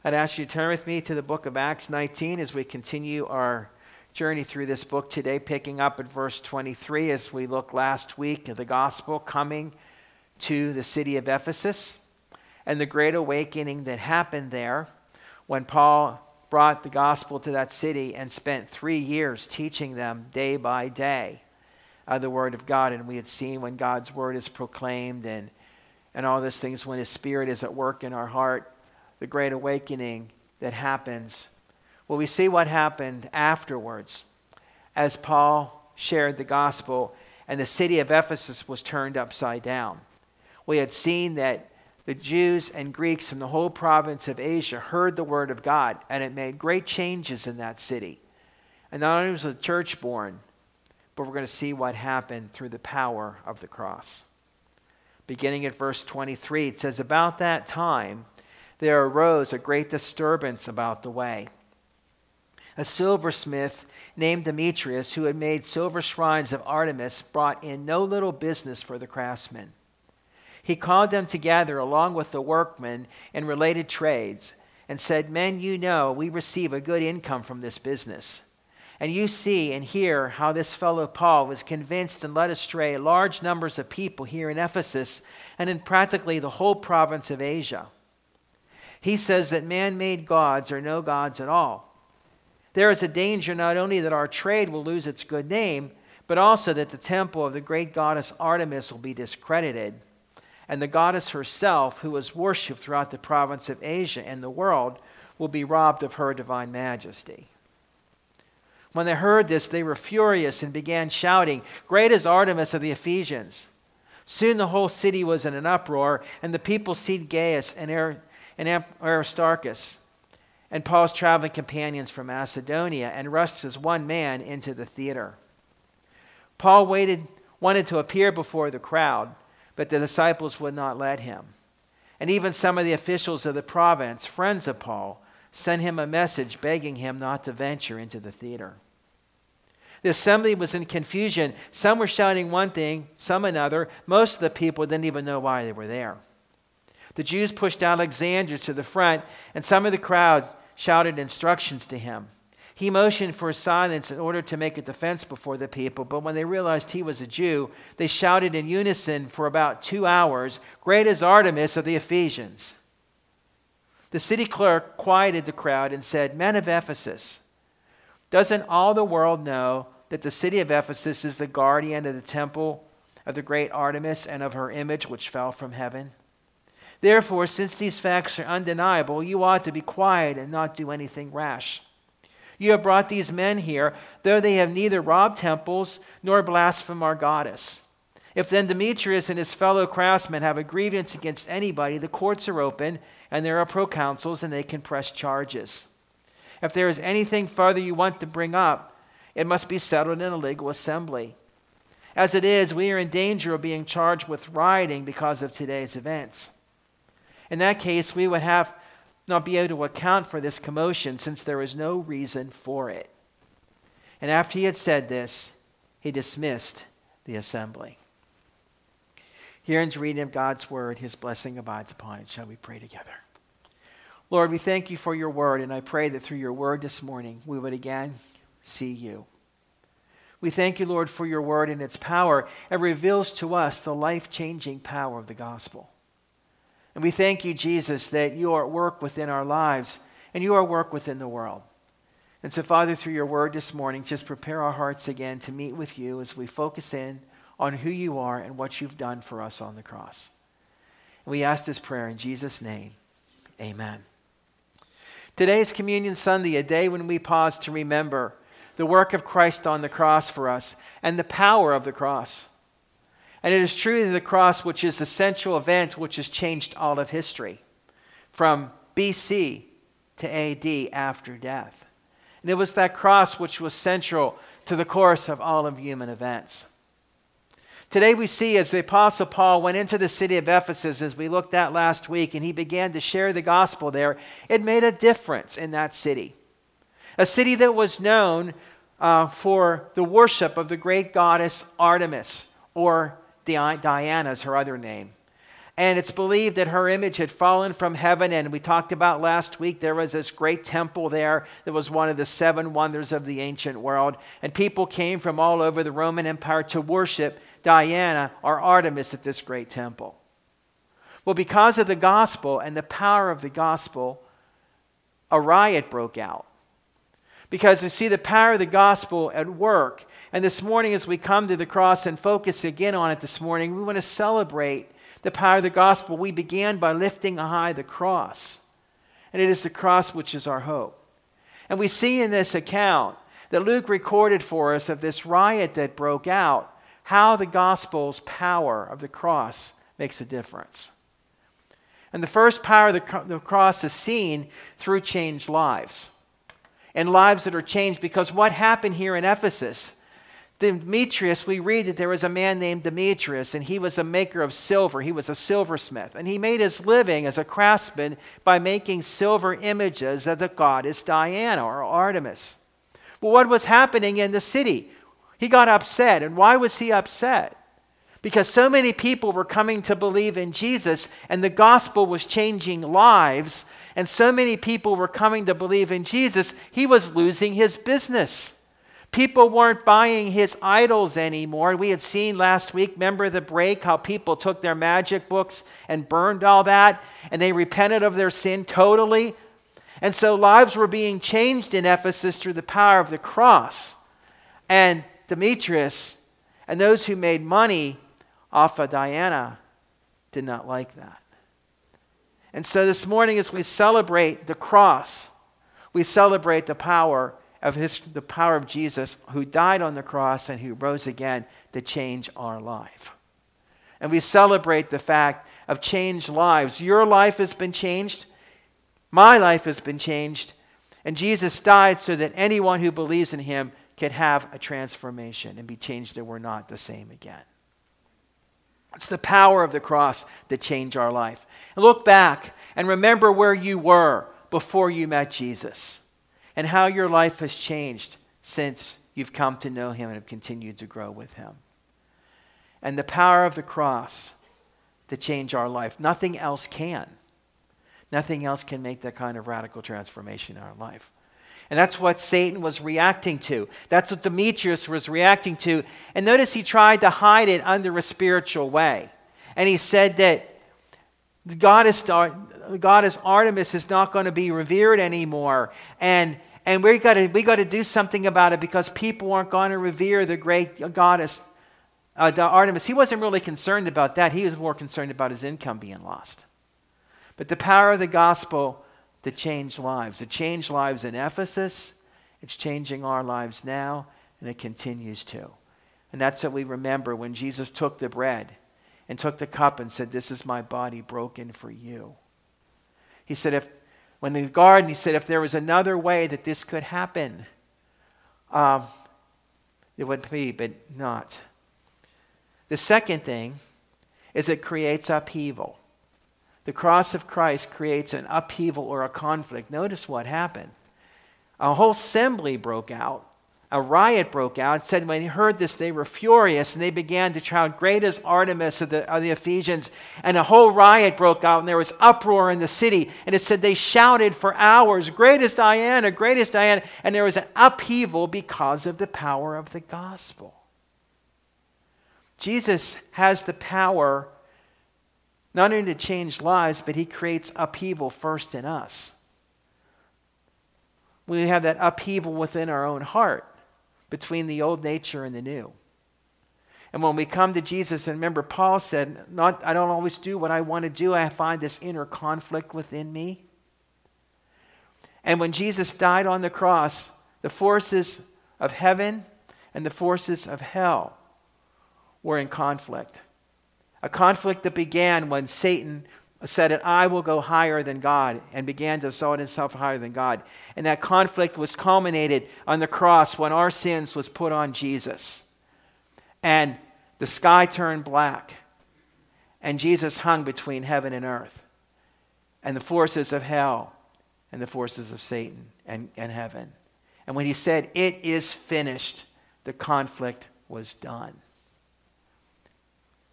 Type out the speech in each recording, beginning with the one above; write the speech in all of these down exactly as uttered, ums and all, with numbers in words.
I'd ask you to turn with me to the book of Acts nineteen as we continue our journey through this book today, picking up at verse twenty-three as we looked last week at the gospel coming to the city of Ephesus and the great awakening that happened there when Paul brought the gospel to that city and spent three years teaching them day by day uh, the word of God. And we had seen when God's word is proclaimed and, and all those things, when his spirit is at work in our heart, the great awakening that happens. Well, we see what happened afterwards as Paul shared the gospel and the city of Ephesus was turned upside down. We had seen that the Jews and Greeks from the whole province of Asia heard the word of God, and it made great changes in that city. And not only was the church born, but we're going to see what happened through the power of the cross. Beginning at verse twenty-three, it says, "About that time, there arose a great disturbance about the way. A silversmith named Demetrius, who had made silver shrines of Artemis, brought in no little business for the craftsmen. He called them together along with the workmen in related trades and said, 'Men, you know, we receive a good income from this business. And you see and hear how this fellow Paul was convinced and led astray large numbers of people here in Ephesus and in practically the whole province of Asia. He says that man-made gods are no gods at all. There is a danger not only that our trade will lose its good name, but also that the temple of the great goddess Artemis will be discredited, and the goddess herself, who is worshipped throughout the province of Asia and the world, will be robbed of her divine majesty.' When they heard this, they were furious and began shouting, 'Great is Artemis of the Ephesians!' Soon the whole city was in an uproar, and the people seized Gaius and Ar- and Aristarchus and Paul's traveling companions from Macedonia and rushed as one man into the theater. Paul waited, wanted to appear before the crowd, but the disciples would not let him. And even some of the officials of the province, friends of Paul, sent him a message begging him not to venture into the theater. The assembly was in confusion. Some were shouting one thing, some another. Most of the people didn't even know why they were there. The Jews pushed Alexander to the front, and some of the crowd shouted instructions to him. He motioned for silence in order to make a defense before the people, but when they realized he was a Jew, they shouted in unison for about two hours, 'Great is Artemis of the Ephesians!' The city clerk quieted the crowd and said, 'Men of Ephesus, doesn't all the world know that the city of Ephesus is the guardian of the temple of the great Artemis and of her image which fell from heaven? Therefore, since these facts are undeniable, you ought to be quiet and not do anything rash. You have brought these men here, though they have neither robbed temples nor blasphemed our goddess. If then Demetrius and his fellow craftsmen have a grievance against anybody, the courts are open, and there are proconsuls, and they can press charges. If there is anything further you want to bring up, it must be settled in a legal assembly. As it is, we are in danger of being charged with rioting because of today's events. In that case, we would have not be able to account for this commotion since there is no reason for it.' And after he had said this, he dismissed the assembly." Here ends reading of God's word. His blessing abides upon it. Shall we pray together? Lord, we thank you for your word, and I pray that through your word this morning, we would again see you. We thank you, Lord, for your word and its power. It reveals to us the life-changing power of the gospel. And we thank you, Jesus, that you are at work within our lives and you are at work within the world. And so, Father, through your word this morning, just prepare our hearts again to meet with you as we focus in on who you are and what you've done for us on the cross. And we ask this prayer in Jesus' name. Amen. Today is Communion Sunday, a day when we pause to remember the work of Christ on the cross for us and the power of the cross. And it is truly the cross which is the central event which has changed all of history, from B C to A D after death. And it was that cross which was central to the course of all of human events. Today we see as the Apostle Paul went into the city of Ephesus, as we looked at last week, and he began to share the gospel there, it made a difference in that city. A city that was known uh, for the worship of the great goddess Artemis, or Diana is her other name. And it's believed that her image had fallen from heaven. And we talked about last week, there was this great temple there that was one of the seven wonders of the ancient world. And people came from all over the Roman Empire to worship Diana or Artemis at this great temple. Well, because of the gospel and the power of the gospel, a riot broke out. Because you see the power of the gospel at work. And this morning, as we come to the cross and focus again on it this morning, we want to celebrate the power of the gospel. We began by lifting high the cross. And it is the cross which is our hope. And we see in this account that Luke recorded for us of this riot that broke out, how the gospel's power of the cross makes a difference. And the first power of the, the cross is seen through changed lives. And lives that are changed, because what happened here in Ephesus, Demetrius, we read that there was a man named Demetrius, and he was a maker of silver. He was a silversmith. And he made his living as a craftsman by making silver images of the goddess Diana or Artemis. Well, what was happening in the city? He got upset. And why was he upset? Because so many people were coming to believe in Jesus, and the gospel was changing lives, and so many people were coming to believe in Jesus, he was losing his business. People weren't buying his idols anymore. We had seen last week, remember the break, how people took their magic books and burned all that, and they repented of their sin totally. And so lives were being changed in Ephesus through the power of the cross. And Demetrius and those who made money off of Diana did not like that. And so this morning, as we celebrate the cross, we celebrate the power of his, the power of Jesus, who died on the cross and who rose again to change our life. And we celebrate the fact of changed lives. Your life has been changed. My life has been changed. And Jesus died so that anyone who believes in him could have a transformation and be changed, that we're not the same again. It's the power of the cross that changed our life. And look back and remember where you were before you met Jesus, and how your life has changed since you've come to know him and have continued to grow with him. And the power of the cross to change our life. Nothing else can. Nothing else can make that kind of radical transformation in our life. And that's what Satan was reacting to. That's what Demetrius was reacting to. And notice he tried to hide it under a spiritual way. And he said that the goddess, the goddess Artemis is not going to be revered anymore. And, and we got to we got to do something about it, because people aren't going to revere the great goddess uh, the Artemis. He wasn't really concerned about that. He was more concerned about his income being lost. But the power of the gospel to change lives. It changed lives in Ephesus. It's changing our lives now, and it continues to. And that's what we remember when Jesus took the bread and took the cup and said, "This is my body broken for you." He said, if, when in the garden, he said, if there was another way that this could happen, um, it would be, but not. The second thing is it creates upheaval. The cross of Christ creates an upheaval or a conflict. Notice what happened. A whole assembly broke out. A riot broke out. It said when they heard this, they were furious, and they began to shout, "Great is Artemis of the, of the Ephesians." And a whole riot broke out, and there was uproar in the city. And it said they shouted for hours, "Great is Diana, great is Diana." And there was an upheaval because of the power of the gospel. Jesus has the power not only to change lives, but he creates upheaval first in us. We have that upheaval within our own heart, between the old nature and the new. And when we come to Jesus, and remember Paul said, not, I don't always do what I want to do. I find this inner conflict within me. And when Jesus died on the cross, the forces of heaven and the forces of hell were in conflict. A conflict that began when Satan said that I will go higher than God, and began to exalt himself higher than God. And that conflict was culminated on the cross when our sins was put on Jesus. And the sky turned black, and Jesus hung between heaven and earth, and the forces of hell and the forces of Satan and, and heaven. And when he said, "It is finished," the conflict was done.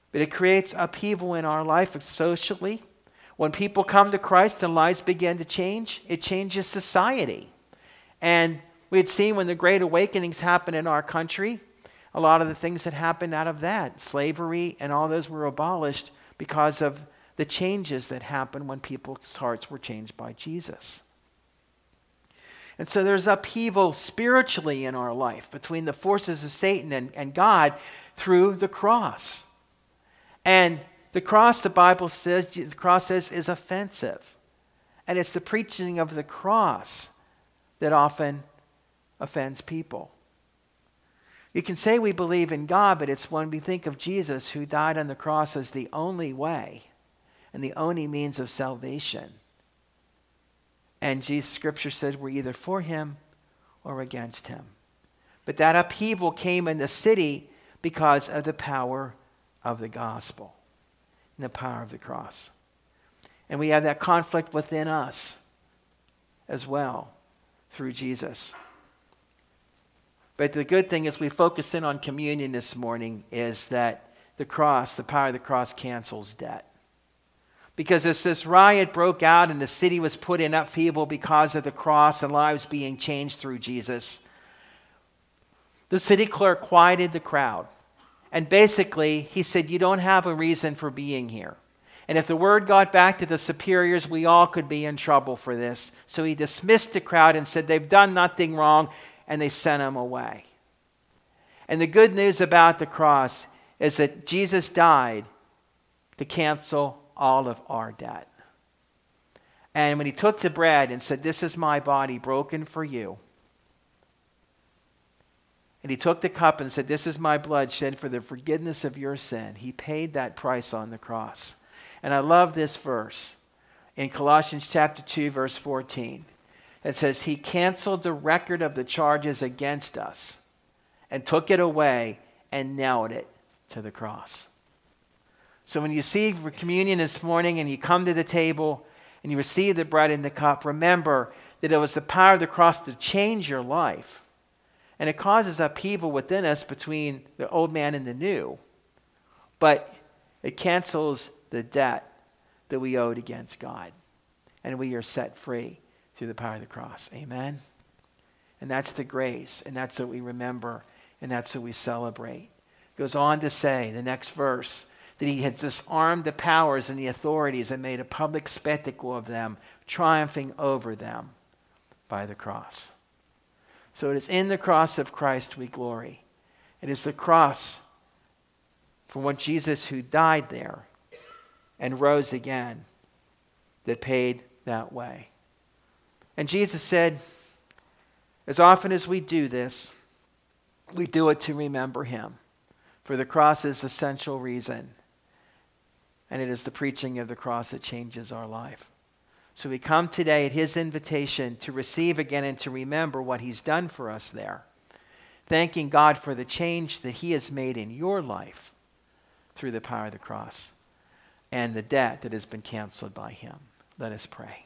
But it creates upheaval in our life socially. When people come to Christ and lives begin to change, it changes society. And we had seen when the Great Awakenings happened in our country, a lot of the things that happened out of that, slavery and all those were abolished because of the changes that happened when people's hearts were changed by Jesus. And so there's upheaval spiritually in our life between the forces of Satan and, and God through the cross. And the cross, the Bible says, the cross says, is offensive. And it's the preaching of the cross that often offends people. You can say we believe in God, but it's when we think of Jesus who died on the cross as the only way and the only means of salvation. And Jesus' scripture says we're either for him or against him. But that upheaval came in the city because of the power of the gospel and the power of the cross. And we have that conflict within us as well through Jesus. But the good thing is we focus in on communion this morning is that the cross, the power of the cross cancels debt. Because as this riot broke out and the city was put in upheaval because of the cross and lives being changed through Jesus, the city clerk quieted the crowd. And basically, he said, you don't have a reason for being here. And if the word got back to the superiors, we all could be in trouble for this. So he dismissed the crowd and said, they've done nothing wrong, and they sent him away. And the good news about the cross is that Jesus died to cancel all of our debt. And when he took the bread and said, this is my body broken for you. And he took the cup and said, this is my blood shed for the forgiveness of your sin. He paid that price on the cross. And I love this verse in Colossians chapter two, verse fourteen. It says, he canceled the record of the charges against us and took it away and nailed it to the cross. So when you see communion this morning and you come to the table and you receive the bread and the cup, remember that it was the power of the cross to change your life. And it causes upheaval within us between the old man and the new. But it cancels the debt that we owed against God. And we are set free through the power of the cross. Amen? And that's the grace. And that's what we remember. And that's what we celebrate. It goes on to say, the next verse, that he has disarmed the powers and the authorities and made a public spectacle of them, triumphing over them by the cross. So it is in the cross of Christ we glory. It is the cross for what Jesus who died there and rose again that paid that way. And Jesus said, as often as we do this, we do it to remember him. For the cross is the central reason. And it is the preaching of the cross that changes our life. So we come today at his invitation to receive again and to remember what he's done for us there. Thanking God for the change that he has made in your life through the power of the cross and the debt that has been canceled by him. Let us pray.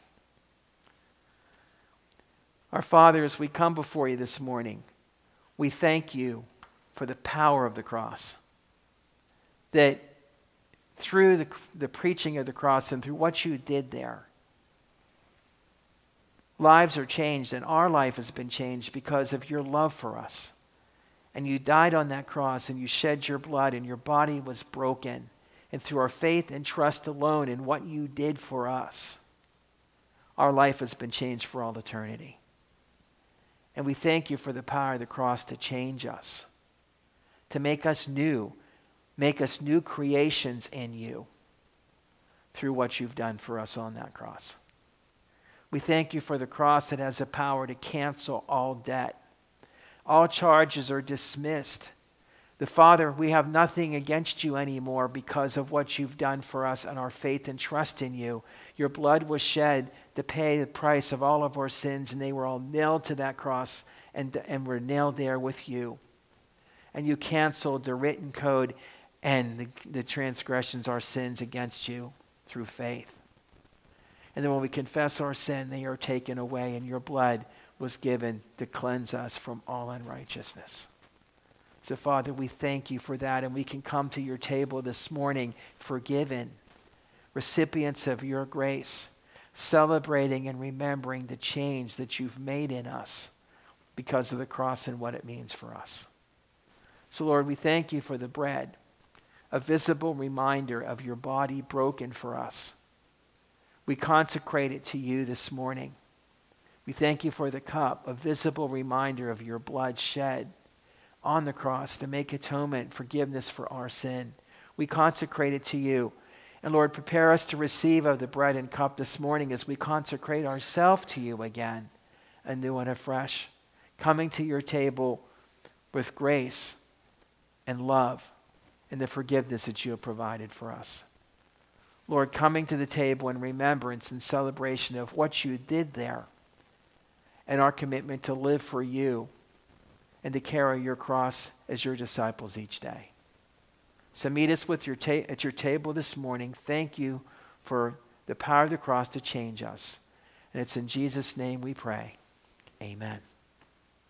Our Father, as we come before you this morning, we thank you for the power of the cross. That through the, the preaching of the cross and through what you did there, lives are changed, and our life has been changed because of your love for us. And you died on that cross, and you shed your blood, and your body was broken. And through our faith and trust alone in what you did for us, our life has been changed for all eternity. And we thank you for the power of the cross to change us, to make us new, make us new creations in you through what you've done for us on that cross. We thank you for the cross that has the power to cancel all debt. All charges are dismissed. The Father, we have nothing against you anymore because of what you've done for us and our faith and trust in you. Your blood was shed to pay the price of all of our sins, and they were all nailed to that cross and, and were nailed there with you. And you canceled the written code and the, the transgressions, our sins against you through faith. And then when we confess our sin, they are taken away, and your blood was given to cleanse us from all unrighteousness. So, Father, we thank you for that, and we can come to your table this morning forgiven, recipients of your grace, celebrating and remembering the change that you've made in us because of the cross and what it means for us. So, Lord, we thank you for the bread, a visible reminder of your body broken for us. We consecrate it to you this morning. We thank you for the cup, a visible reminder of your blood shed on the cross to make atonement, forgiveness for our sin. We consecrate it to you. And Lord, prepare us to receive of the bread and cup this morning as we consecrate ourselves to you again, anew and afresh, coming to your table with grace and love and the forgiveness that you have provided for us. Lord, coming to the table in remembrance and celebration of what you did there and our commitment to live for you and to carry your cross as your disciples each day. So meet us with your ta- at your table this morning. Thank you for the power of the cross to change us. And it's in Jesus' name we pray. Amen.